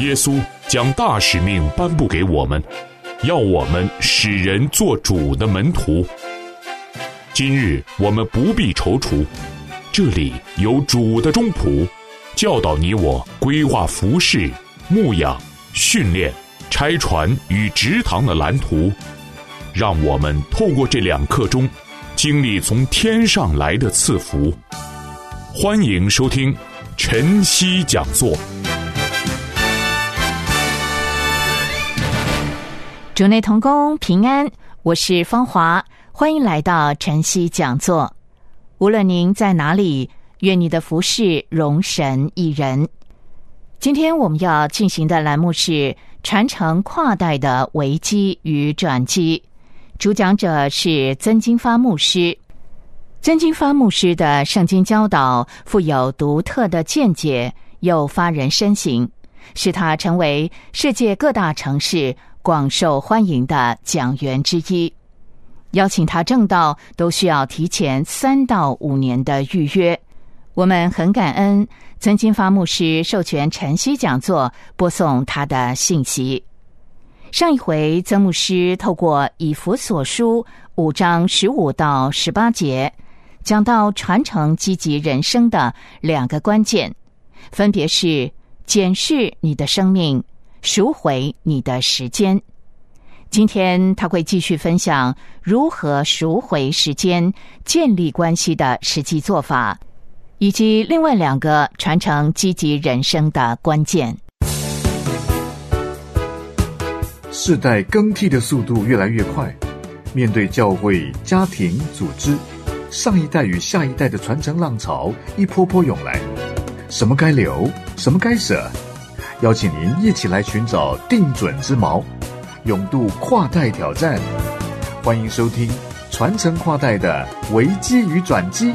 耶稣将大使命颁布给我们，要我们使人做主的门徒。今日我们不必踌躇，这里有主的中仆，教导你我规划服事、牧养、训练、拆船与植堂的蓝图，让我们透过这2课中经历从天上来的赐福。欢迎收听晨曦讲座。 主内同工平安，我是芳华，欢迎来到晨曦讲座。无论您在哪里，愿你的服事荣神益人。今天我们要进行的栏目是传承跨代的危机与转机，主讲者是曾金发牧师。曾金发牧师的圣经教导富有独特的见解，又发人深省，使他成为世界各大城市广受欢迎的讲员之一。邀请他证道都需要提前3到5年的预约。我们很感恩曾金发牧师授权晨曦讲座播送他的信息。上一回曾牧师透过以弗所书5章15到18节，讲到传承积极人生的2个关键，分别是检视你的生命，赎回你的时间。今天他会继续分享如何赎回时间、建立关系的实际做法，以及另外2个传承积极人生的关键。 世代更替的速度越来越快，面对教会、家庭、组织，上一代与下一代的传承浪潮一波波涌来，什么该留，什么该舍？邀请您一起来寻找定准之锚，勇渡跨代挑战。欢迎收听传承跨代的危机与转机。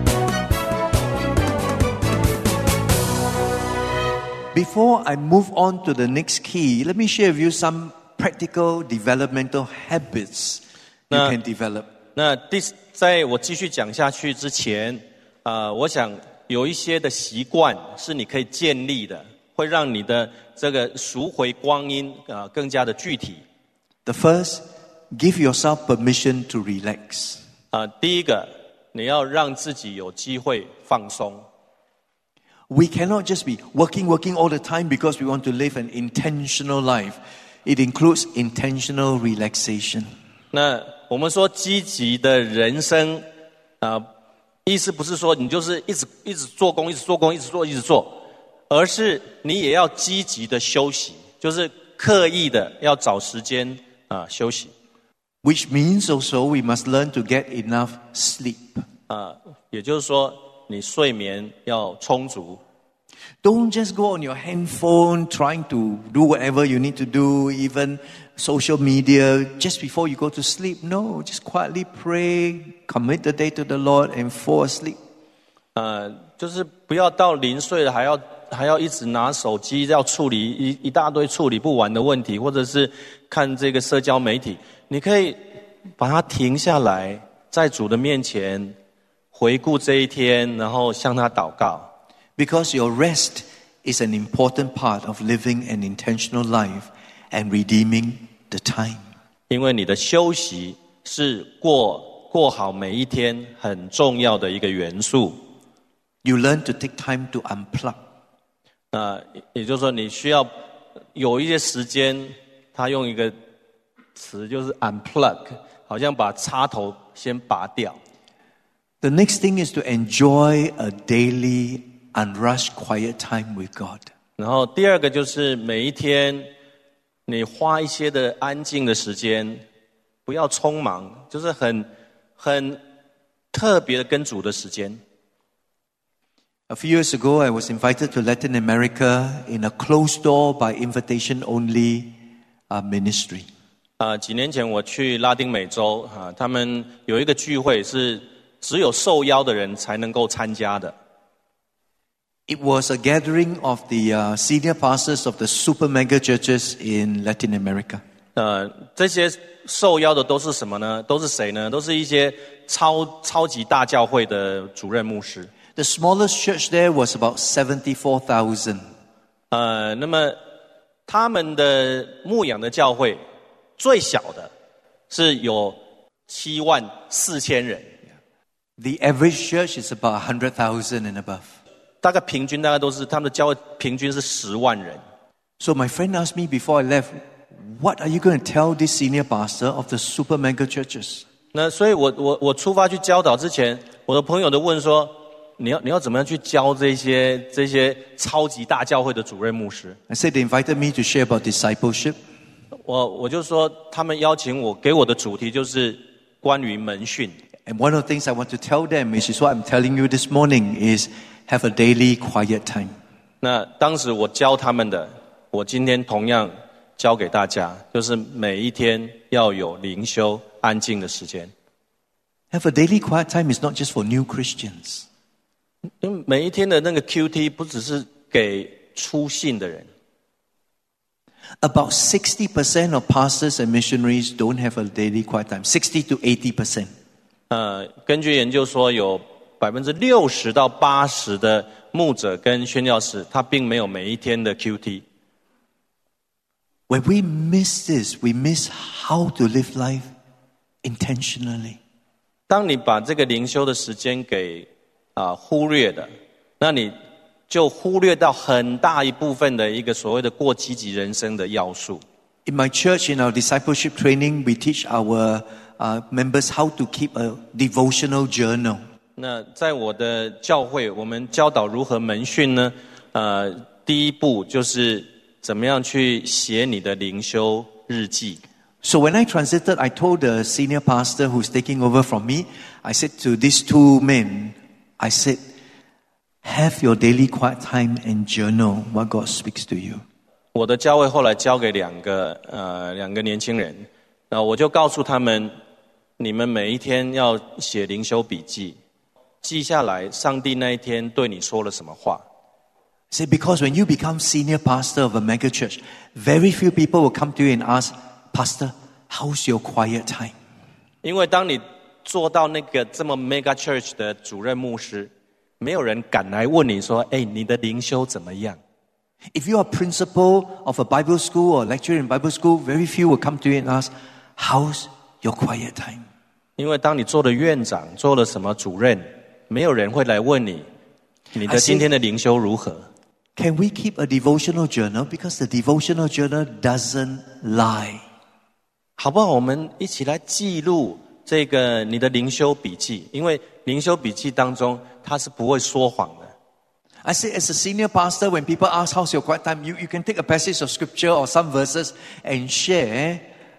Before I move on to the next key, let me share with you some practical developmental habits you can develop. 在我继续讲下去之前，我想有一些的习惯是你可以建立的，会让你的这个赎回光阴更加的具体。 The first, give yourself permission to relax. 第一个，你要让自己有机会放松。 We cannot just be working all the time because we want to live an intentional life. It includes intentional relaxation. 那我们说积极的人生，意思不是说你就是一直做工，一直做，而是你也要积极的休息，就是刻意的要找时间休息。 Which means also we must learn to get enough sleep. 也就是说你睡眠要充足。 Don't just go on your handphone trying to do whatever you need to do, even social media, just before you go to sleep. No, just quietly pray, commit the day to the Lord and fall asleep. 就是不要到临睡了还要一直拿手机要处理一大堆处理不完的问题，或者是看这个社交媒体。你可以把它停下来，在主的面前回顾这一天，然后向他祷告。 Because your rest is an important part of living an intentional life and redeeming the time. 因为你的休息是过好每一天很重要的一个元素。 You learn to take time to unplug. 也就是说你需要有一些时间，他用一个词就是 unplug， 好像把插头先拔掉。 The next thing is to enjoy a daily unrushed quiet time with God. 然后第2个就是每一天你花一些的安静的时间，不要匆忙，就是很特别的跟主的时间。 A few years ago, I was invited to Latin America in a closed door by invitation only ministry. 几年前我去拉丁美洲，他们有一个聚会是只有受邀的人才能够参加的。 It was a gathering of the senior pastors of the super mega churches in Latin America. 这些受邀的都是什么呢？都是谁呢？都是一些超级大教会的主任牧师。 The smallest church there was about 74,000. 那么他们的牧养的教会最小的是有74000人。 The average church is about 100,000 and above. 大概平均大概都是他们的教会平均是10万人。 So my friend asked me before I left, what are you going to tell this senior pastor of the super mega churches? 那所以我出发去教导之前，我的朋友都问说，你要怎么样去教这些超级大教会的主任牧师？ I said they invited me to share about discipleship. 我就说他们邀请我，给我的主题就是关于门训。 And one of the things I want to tell them, which is what I'm telling you this morning, is have a daily quiet time. 那当时我教他们的，我今天同样教给大家，就是每一天要有灵修安静的时间。 Have a daily quiet time is not just for new Christians. 因为每一天的那个 QT 不只是给初信的人。 About 60% of pastors and missionaries don't have a daily quiet time. 60 to 80%. 根据研究说，有60%到80%的牧者跟宣教士，他并没有每一天的 QT。 When we miss this, we miss how to live life intentionally. 当你把这个灵修的时间给忽略的，那你就忽略到很大一部分的一个所谓的过积极人生的要素。 In my church, in our discipleship training, we teach our members how to keep a devotional journal. 那在我的教会，我们教导如何门训呢？第一步就是怎么样去写你的灵修日记。 So when I transited, I told the senior pastor who's taking over from me, I said to these two men, I said, have your daily quiet time and journal what God speaks to you. 我的教会后来交给两个年轻人，然后我就告诉他们，你们每一天要写灵修笔记，记下来上帝那一天对你说了什么话。 I said, because when you become senior pastor of a mega church, very few people will come to you and ask, Pastor, how's your quiet time? 因为当你做到那个这么 mega church 的主任牧师，没有人敢来问你说，你的灵修怎么样？ If you are principal of a Bible school or lecturer in Bible school, very few will come to you and ask, how's your quiet time? 因为当你做了院长，做了什么主任，没有人会来问你，你的今天的灵修如何？ Can we keep a devotional journal? Because the devotional journal doesn't lie. 好不好？我们一起来记录这个你的灵修笔记，因为灵修笔记当中它是不会说谎的。 I say, as a senior pastor, when people ask how's your quiet time, you can take a passage of scripture or some verses and share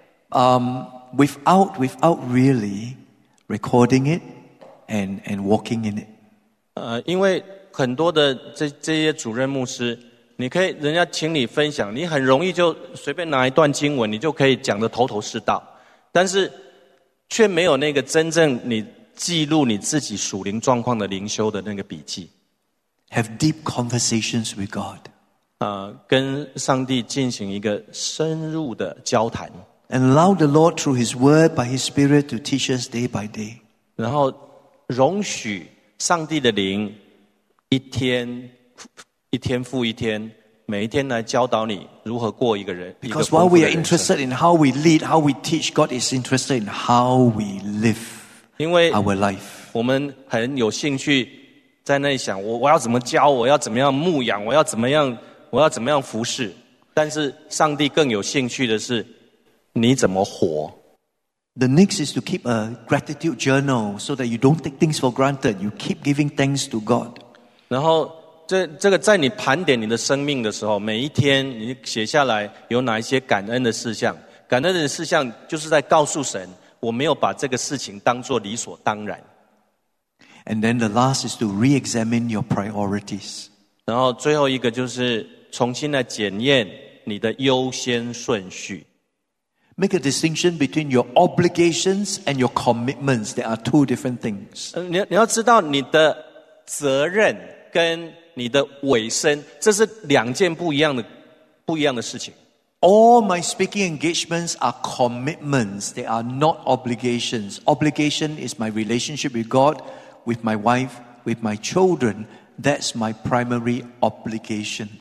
without really recording it and walking in it. 因为很多的这些主任牧师，你可以人家请你分享，你很容易就随便拿一段经文，你就可以讲得头头是道，但是却没有那个真正你记录你自己属灵状况的灵修的那个笔记。 Have deep conversations with God. 跟上帝进行一个深入的交谈。 And allow the Lord through His Word by His Spirit to teach us day by day. 然后容许上帝的灵一天复一天，每一天来教导你如何过一个人。 Because while we are interested in how we lead, how we teach, God is interested in how we live 因为 our life. 我们很有兴趣在那里想，我要怎么教，我要怎么样牧养，我要怎么样服侍。但是上帝更有兴趣的是你怎么活。 The next is to keep a gratitude journal so that you don't take things for granted. You keep giving thanks to God. 然后这个在你盘点你的生命的时候，每一天你写下来有哪一些感恩的事项。感恩的事项就是在告诉神，我没有把这个事情当作理所当然。 And then the last is to re-examine your priorities. 然后最后一个就是重新来检验你的优先顺序。 Make a distinction between your obligations and your commitments. There are two different things. 你要知道你的责任跟你的委身，这是两件不一样的事情。 All my speaking engagements are commitments. They are not obligations. Obligation is my relationship with God, with my wife, with my children. That's my primary obligation.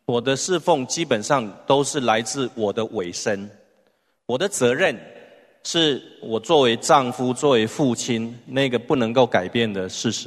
我的侍奉基本上都是来自我的委身，我的责任是我作为丈夫、作为父亲那个不能够改变的事实。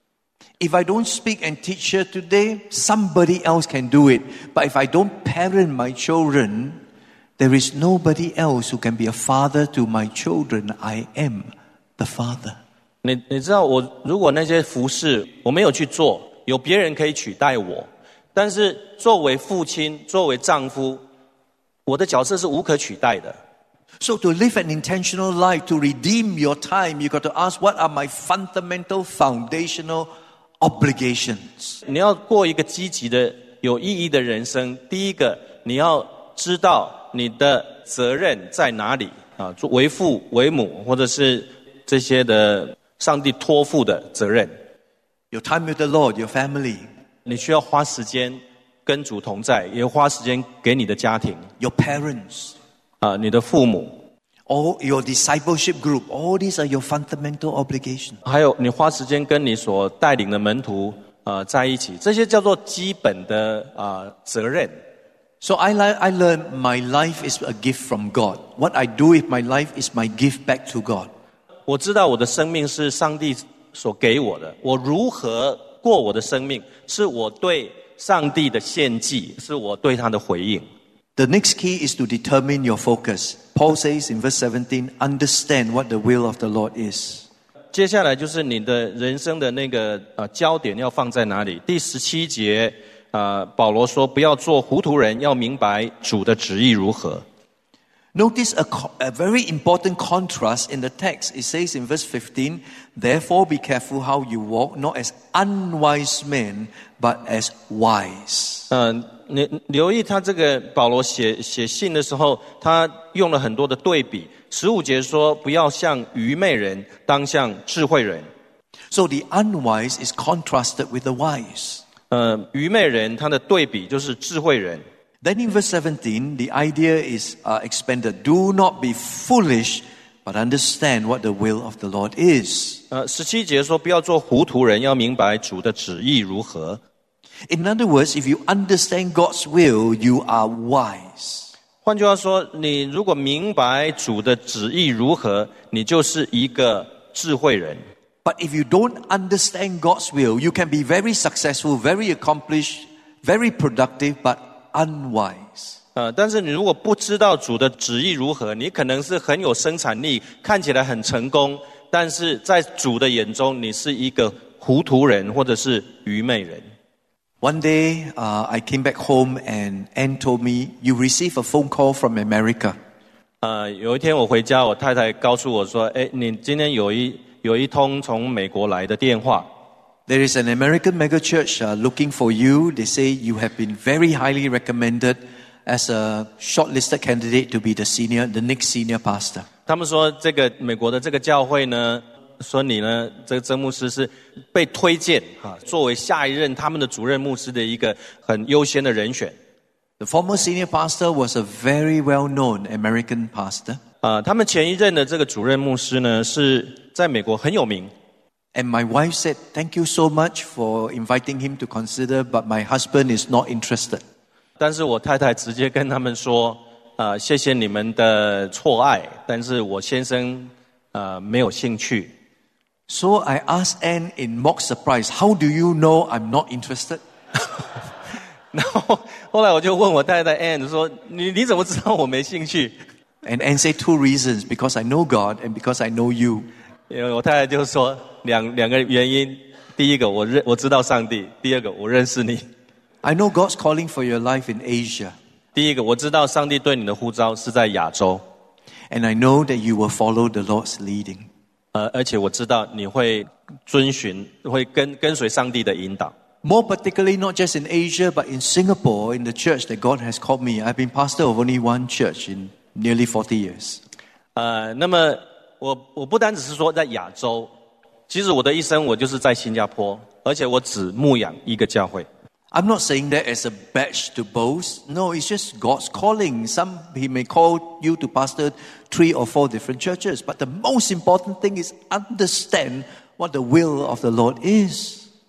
If I don't speak and teach here today, somebody else can do it. But if I don't parent my children, there is nobody else who can be a father to my children. I am the father. 你知道我如果那些服事我没有去做，有别人可以取代我，但是作为父亲、作为丈夫，我的角色是无可取代的。 So to live an intentional life, to redeem your time, you got to ask, what are my fundamental, foundational obligations? 你要过一个积极的、有意义的人生，第一个你要知道你的责任在哪里啊，为父为母，或者是这些的上帝托付的责任。 Your time with the Lord, your family. 你需要花时间跟主同在，也花时间给你的家庭。 Your parents. 你的父母。 Or your discipleship group. All these are your fundamental obligations. 还有你花时间跟你所带领的门徒在一起，这些叫做基本的责任。 So I learned my life is a gift from God. What I do with my life is my gift back to God. 我知道我的生命是上帝所给我的，我如何过我的生命，是我对上帝的献祭，是我对他的回应。 The next key is to determine your focus. Paul says in verse 17, understand what the will of the Lord is. 接下来就是你的人生的那个焦点要放在哪里？第17节保罗说不要做糊涂人，要明白主的旨意如何。 Notice a very important contrast in the text. It says in verse 15, therefore be careful how you walk, not as unwise men, but as wise. 你留意他这个保罗写信的时候，他用了很多的对比。15节说不要像愚昧人，当像智慧人。 So the unwise is contrasted with the wise. 愚昧人他的对比就是智慧人。 Then in verse 17, the idea is expanded. Do not be foolish, but understand what the will of the Lord is. 17节说不要做糊涂人，要明白主的旨意如何。 In other words, if you understand God's will, you are wise. 换句话说，你如果明白主的旨意如何，你就是一个智慧人。 But if you don't understand God's will, you can be very successful, very accomplished, very productive, but unwise. 但是你如果不知道主的旨意如何，你可能是很有生产力，看起来很成功，但是在主的眼中，你是一个糊涂人或者是愚昧人。 One day, I came back home and Anne told me, you received a phone call from America. 有一天我回家，我太太告诉我说，你今天有一通从美国来的电话。 There is an American megachurch looking for you. They say you have been very highly recommended as a shortlisted candidate to be the next senior pastor. 他们说这个美国的这个教会呢，说你呢，这个曾牧师是被推荐作为下一任他们的主任牧师的一个很优先的人选。 The former senior pastor was a very well-known American pastor. 他们前一任的这个主任牧师呢，是在美国很有名。 And my wife said, thank you so much for inviting him to consider, but my husband is not interested. 但是我太太直接跟他们说，谢谢你们的错爱，但是我先生没有兴趣。 So I asked Anne in mock surprise, how do you know I'm not interested? 然后后来我就问我太太 Anne 说，你怎么知道我没兴趣？ And Anne said 2 reasons, because I know God and because I know you. 因为我太太就说两个原因，第一个我知道上帝，第二个我认识你。 I know God's calling for your life in Asia. 第一个我知道上帝对你的呼召是在亚洲。 And I know that you will follow the Lord's leading. 而且我知道你会遵循，会跟随上帝的引导。 More particularly, not just in Asia, but in Singapore, in the church that God has called me. I've been pastor of only one church in nearly 40 years. 那么我不单只是说在亚洲，其实我的一生我就是在新加坡，而且我只牧养一个教会。 I'm not saying that as a badge to boast. No, it's just God's calling. He may call you to pastor 3 or 4 different churches. But the most important thing is understand what the will of the Lord is.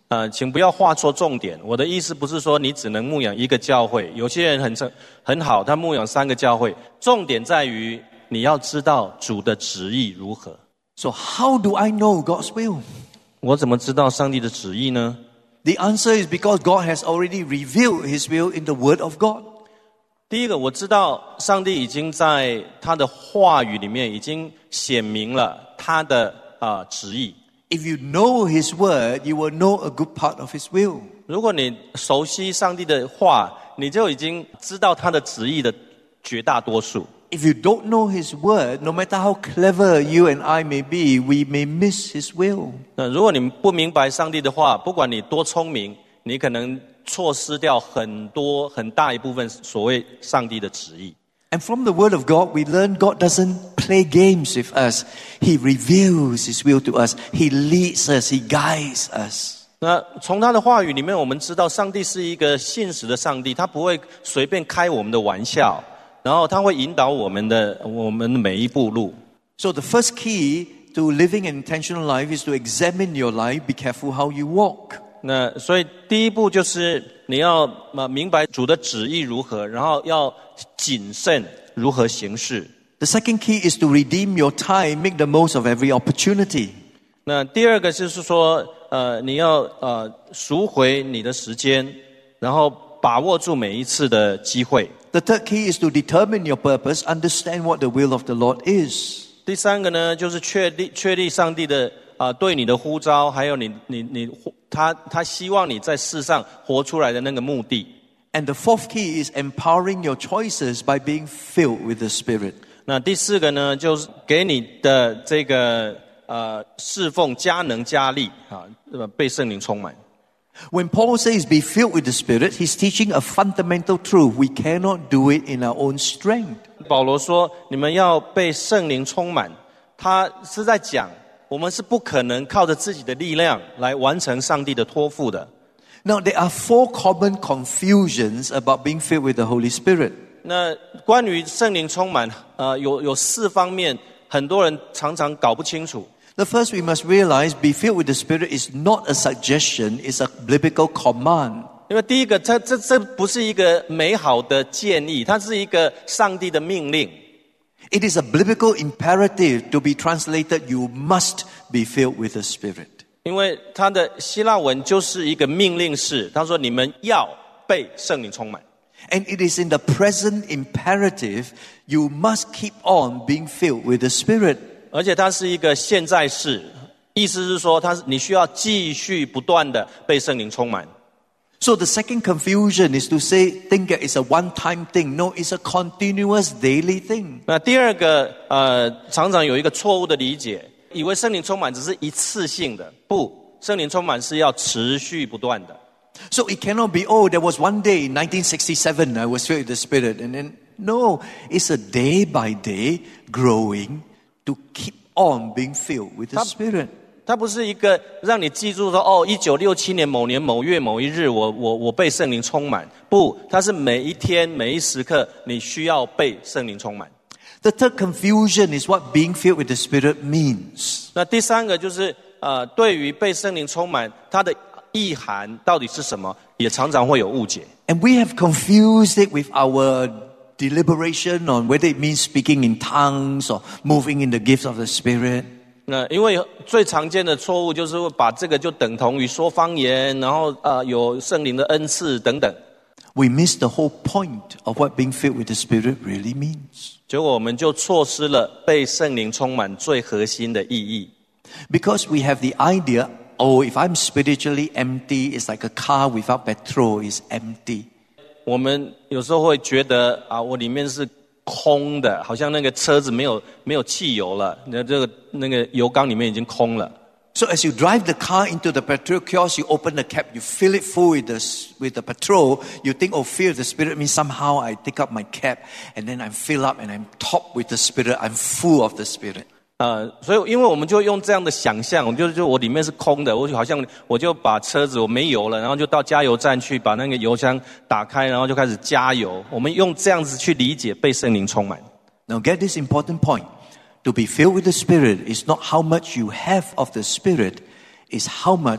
请不要画错重点。我的意思不是说你只能牧养一个教会，有些人很好，他牧养3个教会。重点在于你要知道主的旨意如何。 So how do I know God's will? 我怎么知道上帝的旨意呢？ The answer is because God has already revealed His will in the Word of God. 第一个，我知道上帝已经在他的话语里面已经显明了他的旨意。 If you know His Word, you will know a good part of His will. 如果你熟悉上帝的话，你就已经知道他的旨意的绝大多数。 If you don't know His Word, no matter how clever you and I may be, we may miss His will. 那如果你不明白上帝的话，不管你多聪明，你可能错失掉很大一部分所谓上帝的旨意。 And from the Word of God, we learn God doesn't play games with us. He reveals His will to us. He leads us. He guides us. 那从他的话语里面，我们知道上帝是一个信实的上帝，他不会随便开我们的玩笑。然后他会引导我们的每一步路。 So the first key to living an intentional life is to examine your life. Be careful how you walk. 那所以第一步就是你要明白主的旨意如何，然后要谨慎如何行事。 The second key is to redeem your time, make the most of every opportunity. 那第二个就是说，你要赎回你的时间，然后把握住每一次的机会。 The third key is to determine your purpose, understand what the will of the Lord is. 第三个呢，就是确立上帝的对你的呼召，还有他希望你在世上活出来的那个目的。 And the fourth key is empowering your choices by being filled with the Spirit. 那第四个呢，就是给你的这个侍奉加能加力被圣灵充满。 When Paul says be filled with the Spirit, he's teaching a fundamental truth. We cannot do it in our own strength. 保罗说你们要被圣灵充满，他是在讲我们是不可能靠着自己的力量来完成上帝的托付的。 Now there are 4 common confusions about being filled with the Holy Spirit. 那关于圣灵充满有4方面很多人常常搞不清楚。 The first we must realize, be filled with the Spirit is not a suggestion, it's a biblical command. 因为第一个，这不是一个美好的建议，它是一个上帝的命令。 It is a biblical imperative to be translated, you must be filled with the Spirit. 因为它的希腊文就是一个命令式，他说你们要被圣灵充满。 And it is in the present imperative, you must keep on being filled with the Spirit. 而且它是一个现在式，意思是说你需要继续不断的被圣灵充满。 So the second confusion is to think that it's a one-time thing. No, it's a continuous daily thing. 那第二个常常有一个错误的理解，以为圣灵充满只是一次性的，不，圣灵充满是要持续不断的。 So it cannot be, oh, there was one day in 1967 I was filled with the Spirit, and then no, it's a day by day growing to keep on being filled with the Spirit. 它不是一个让你记住说1967年某年某月某一日我被圣灵充满，不，它是每一天每一时刻你需要被圣灵充满。 The third confusion is what being filled with the Spirit means. 那第三个就是对于被圣灵充满它的意涵到底是什么，也常常会有误解。 And we have confused it with our deliberation on whether it means speaking in tongues or moving in the gifts of the Spirit. 那因为最常见的错误就是会把这个就等同于说方言，然后有圣灵的恩赐等等。 We miss the whole point of what being filled with the Spirit really means. 结果我们就错失了被圣灵充满最核心的意义。 Because we have the idea, oh, if I'm spiritually empty, it's like a car without petrol is empty. 我们有时候会觉得我里面是空的，好像那个车子没有汽油了，那个油缸里面已经空了。 So as you drive the car into the petrol kiosk, you open the cap, you fill it full with the petrol. You think, oh, fill with the Spirit means somehow I take up my cap and then I'm filled up and I'm topped with the Spirit. I'm full of the Spirit. 所以因为我们就用这样的想象，我里面是空的，我就把车子我没油了，然后就到加油站去把那个油箱打开，然后就开始加油。我们用这样子去理解被圣灵充满。 Now get this important point. To be filled with the Spirit is not how much you have of the Spirit, it's how much the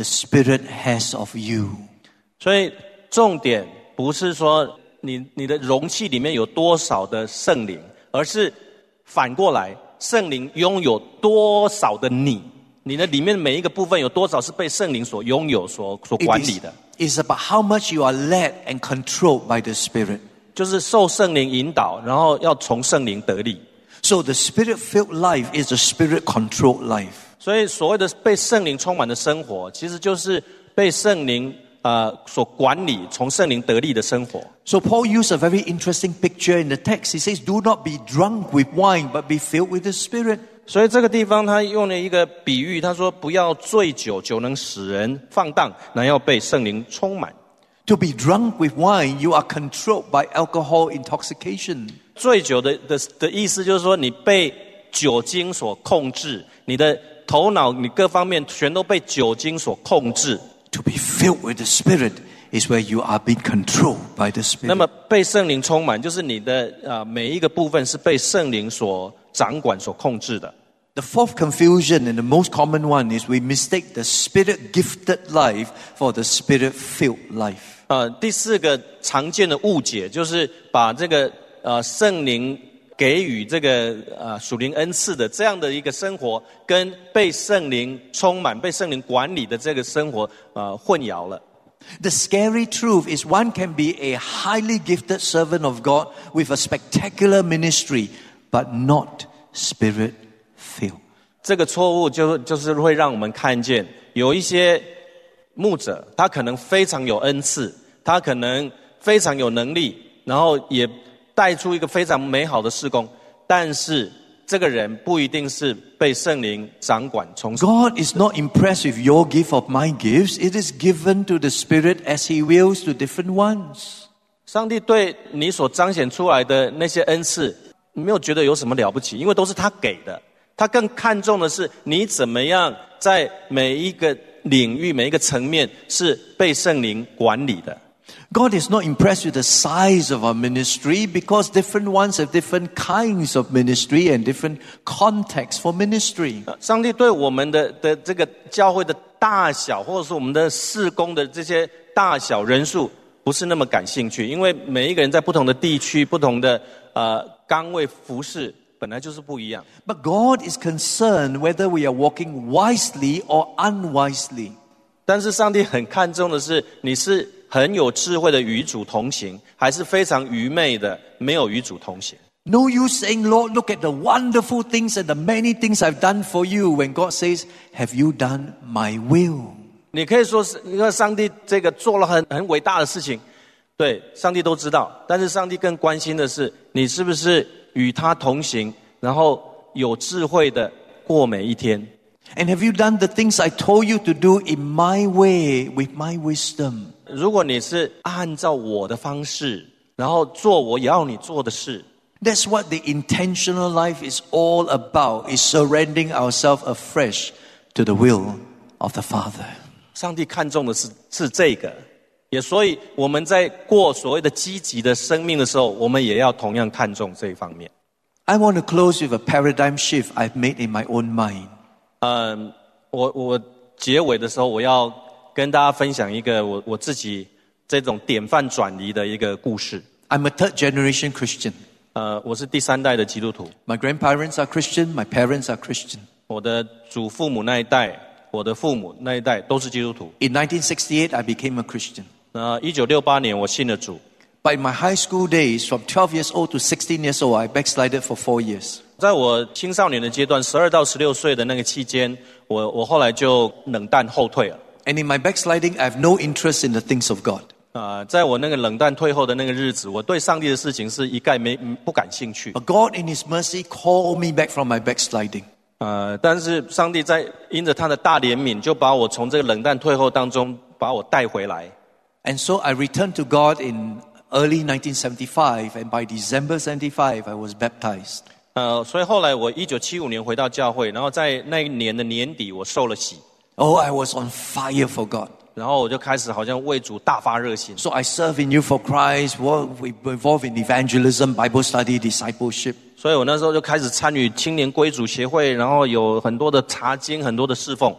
the Spirit has of you. 所以重点不是说你的容器里面有多少的圣灵，而是反过来，圣灵拥有多少的你的里面每一个部分有多少是被圣灵所拥有、所管理的。 It's about how much you are led and controlled by the Spirit. 就是受圣灵引导，然后要从圣灵得力。 So the Spirit-filled life is a Spirit-controlled life. 所以所谓的被圣灵充满的生活，其实就是被圣灵所管理，从圣灵得力的生活。 So Paul used a very interesting picture in the text. He says, "Do not be drunk with wine, but be filled with the Spirit." 所以这个地方他用了一个比喻，他说不要醉酒，酒能使人放荡，乃要被圣灵充满。 To be drunk with wine, you are controlled by alcohol intoxication. 醉酒的意思就是说，你被酒精所控制，你的头脑、你各方面全都被酒精所控制。 To be filled with the Spirit is where you are being controlled by the Spirit. 那么被圣灵充满，就是你的每一个部分是被圣灵所掌管、所控制的。 The fourth confusion and the most common one is we mistake the Spirit-gifted life for the Spirit-filled life. 第四个常见的误解就是把这个圣灵给予这个属灵恩赐的这样的一个生活，跟被圣灵充满、被圣灵管理的这个生活混淆了。 The scary truth is one can be a highly gifted servant of God with a spectacular ministry, but not Spirit-filled. 这个错误就是会让我们看见有一些牧者，他可能非常有恩赐，他可能非常有能力，然后也带出一个非常美好的事工，但是这个人不一定是被圣灵掌管从事。 God is not impressed with your gift or my gifts. It is given to the Spirit as He wills to different ones. 上帝对你所彰显出来的那些恩赐，没有觉得有什么了不起，因为都是他给的。他更看重的是你怎么样在每一个领域、每一个层面是被圣灵管理的。 God is not impressed with the size of our ministry because different ones have different kinds of ministry and different contexts for ministry. 上帝对我们的这个教会的大小，或者是我们的事工的这些大小人数，不是那么感兴趣，因为每一个人在不同的地区、不同的岗位服事，本来就是不一样。 But God is concerned whether we are walking wisely or unwisely. 但是上帝很看重的是，你是很有智慧的与主同行，还是非常愚昧的没有与主同行。 No use saying, Lord, look at the wonderful things and the many things I've done for you, when God says, have you done my will? 你可以说是，因为上帝这个做了很伟大的事情，对，上帝都知道，但是上帝更关心的是，你是不是与他同行，然后有智慧的过每一天。 And have you done the things I told you to do in my way, with my wisdom? 如果你是按照我的方式，然后做我要你做的事。 That's what the intentional life is all about, is surrendering ourselves afresh to the will of the Father. 上帝看重的是这个，也所以我们在过所谓的积极的生命的时候，我们也要同样看重这一方面。 I want to close with a paradigm shift I've made in my own mind. 我结尾的时候，我要跟大家分享一个我自己这种典范转移的一个故事。 I'm a third generation Christian. 我是第三代的基督徒。 My grandparents are Christian, my parents are Christian. 我的祖父母那一代，我的父母那一代都是基督徒。 In 1968, I became a Christian. 1968年我信了主。 But in my high school days, from 12 years old to 16 years old, I backslided for 4 years. 在我青少年的阶段，12到16岁的那个期间，我后来就冷淡后退了。 And in my backsliding, I have no interest in the things of God. 在我那个冷淡退后的那个日子，我对上帝的事情是一概不感兴趣。 But God in His mercy called me back from my backsliding. 但是上帝在因着他的大怜悯，就把我从这个冷淡退后当中把我带回来。 And so I returned to God in early 1975, and by December 75, I was baptized. 所以后来我1975年回到教会，然后在那一年的年底，我受了洗。 Oh, I was on fire for God. 然后我就开始好像为主大发热心。 So I serve in Youth for Christ, involved in evangelism, Bible study, discipleship. 所以我那时候就开始参与青年归主协会，然后有很多的查经，很多的侍奉。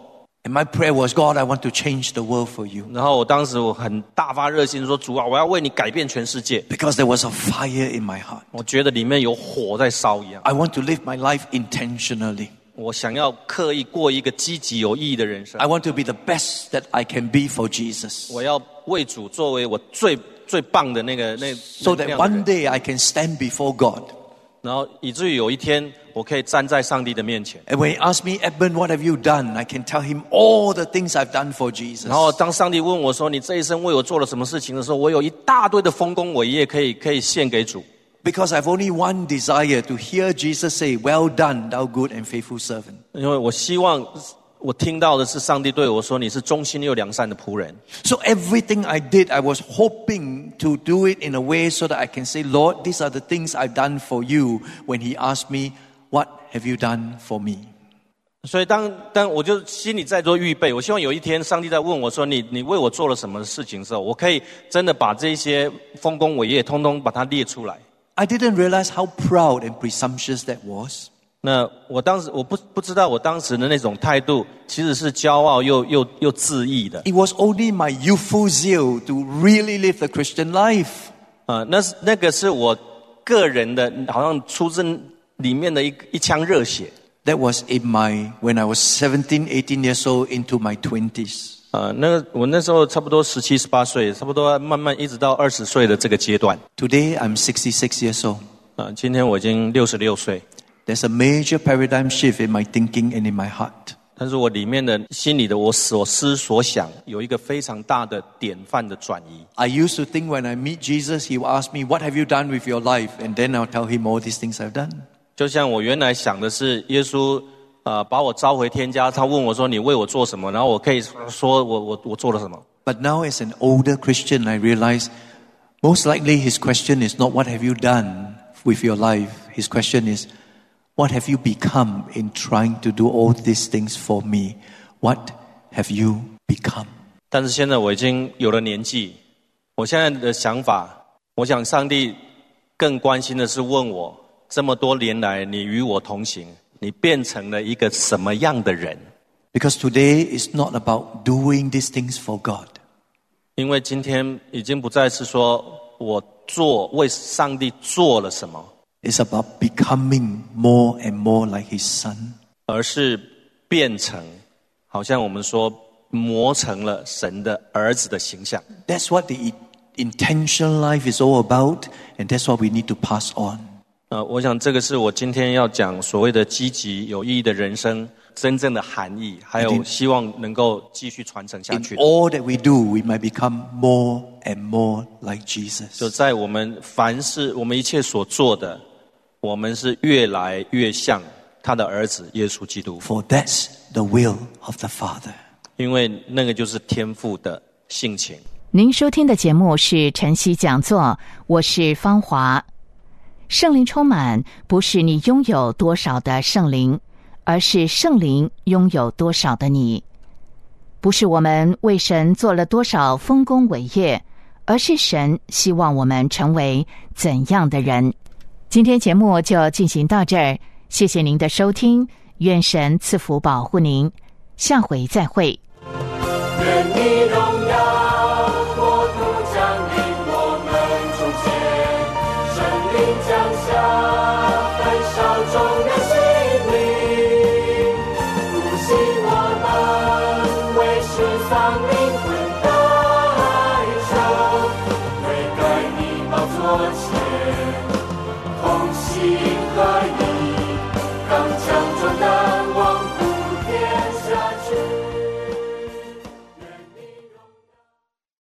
And my prayer was, God, I want to change the world for you. 然后我当时我很大发热心说，主啊，我要为你改变全世界。 Because there was a fire in my heart. 我觉得里面有火在烧一样。 I want to live my life intentionally. 我想要刻意过一个积极有意义的人生。 I want to be the best that I can be for Jesus. 我要为主作为我最棒的那 So that one day I can stand before God. 然后以至于有一天我可以站在上帝的面前。 And when he asks me, Edmund, what have you done? I can tell him all the things I've done for Jesus. 然后当上帝问我说你这一生为我做了什么事情的时候，我有一大堆的丰功伟业可以献给主。 Because I've only one desire, to hear Jesus say, well done, thou good and faithful servant. 因为我希望我听到的是上帝对我说你是忠心又良善的仆人。 So everything I did, I was hoping to do it in a way so that I can say, Lord, these are the things I've done for you. When he asked me, what have you done for me? 所以当我就心里在做预备，我希望有一天上帝在问我说你为我做了什么事情的时候，我可以真的把这些丰功伟业通通把它列出来。 I didn't realize how proud and presumptuous that was. 那我当时我不知道我当时的那种态度其实是骄傲又自义的。 It was only my youthful zeal to really live the Christian life. 那个是我个人的，好像出自里面的一腔热血。 That was when I was 17, 18 years old into my 20s. 我那时候差不多17、18岁，差不多慢慢一直到20岁的这个阶段。 Today I'm 66 years old. 今天我已经66岁。 There's a major paradigm shift in my thinking and in my heart. 但是我里面的心里的我所思所想有一个非常大的典范的转移。 I used to think when I meet Jesus, he will ask me, what have you done with your life? And then I'll tell him all these things I've done. 就像我原来想的是耶稣把我召回天家，他问我说你为我做什么，然后我可以说我做了什么。 But now as an older Christian, I realize most likely his question is not what have you done with your life. His question is, what have you become in trying to do all these things for me? What have you become? 但是现在我已经有了年纪，我现在的想法，我想上帝更关心的是问我，这么多年来你与我同行，你变成了一个什么样的人？ Because today is not about doing these things for God. 因为今天已经不再是说我为上帝做了什么， It's about becoming more and more like his son. 而是变成，好像我们说磨成了神的儿子的形象。 That's what the intentional life is all about, and that's what we need to pass on. 我想这个是我今天要讲所谓的积极有意义的人生真正的含义，还有希望能够继续传承下 In 去。 all that we do, we might become more and more like Jesus. 就在我们凡事我们一切所做的，我们是越来越像他的儿子耶稣基督， For that's the will of the Father. 因为那个就是天父的性情。 您收听的节目是晨曦讲座，我是芳华。圣灵充满，不是你拥有多少的圣灵，而是圣灵拥有多少的你。不是我们为神做了多少丰功伟业，而是神希望我们成为怎样的人。今天节目就进行到这儿，谢谢您的收听，愿神赐福保护您，下回再会。 愿你